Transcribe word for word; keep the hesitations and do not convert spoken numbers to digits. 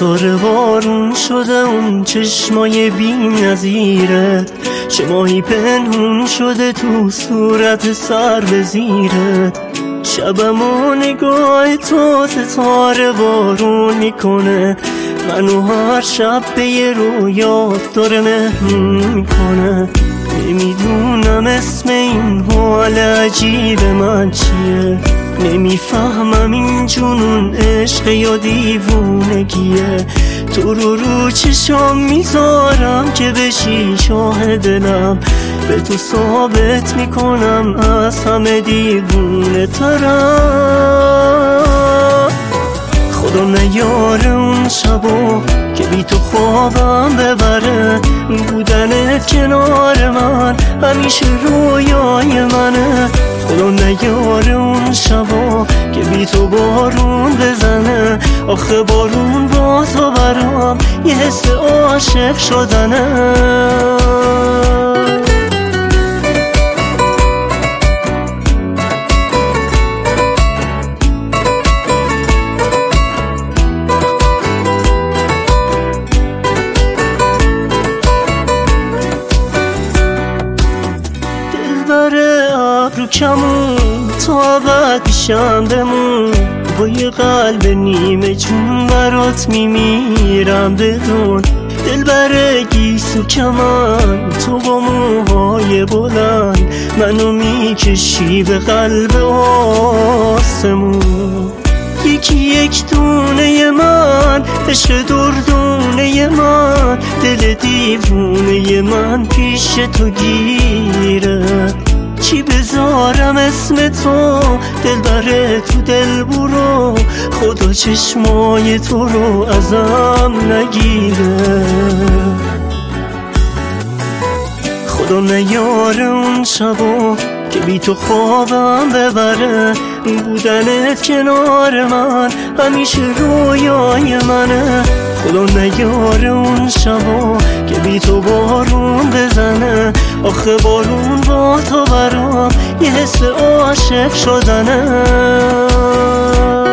ستاره بارون شده اون چشمای بی نظیرت، چه ماهی پنهون شده تو صورت سر به زیرت. شبم و نگاه تو ستاره بارون میکنه، منو هر شب به یه رویات داره مهمون میکنه. نمیدونم اسم این حال عجیب من چیه، نمیفهمم این جنون عشق یا دیوونگیه. تو رو رو چشام میذارم که بشی شاه دلم، به تو ثابت میکنم از همه دیوونه ترم. خدا نیاره اون شبا که بی تو خوابم ببره، بودنت کنار من همیشه رویای منه. خدا نیاره اون شبا که بی تو بارون بزنه، آخه بارون با تو برام یه حس عاشق شدنه. ابرو کمون تا بعد پیشم بمون، با یه قلب نیمه جون برات میمیرم بدون. دل بره گیسو کمن تو با موهای بلند، منو میکشی به قلب آسمون. یکی یک دونه من عشق دردونه من، دل دیوونه من پیش تو گیره. چی بذارم اسم تو دل بره تو دل برو، خدا چشمای تو رو ازم نگیره. خدا نیاره اون شبا که بی تو خوابم ببره، بودنت کنار من همیشه رویای منه. خدا نیاره اون شبا که بی تو بارون بزنه، آخه بارون با تو برام یه حس عاشق شدنه.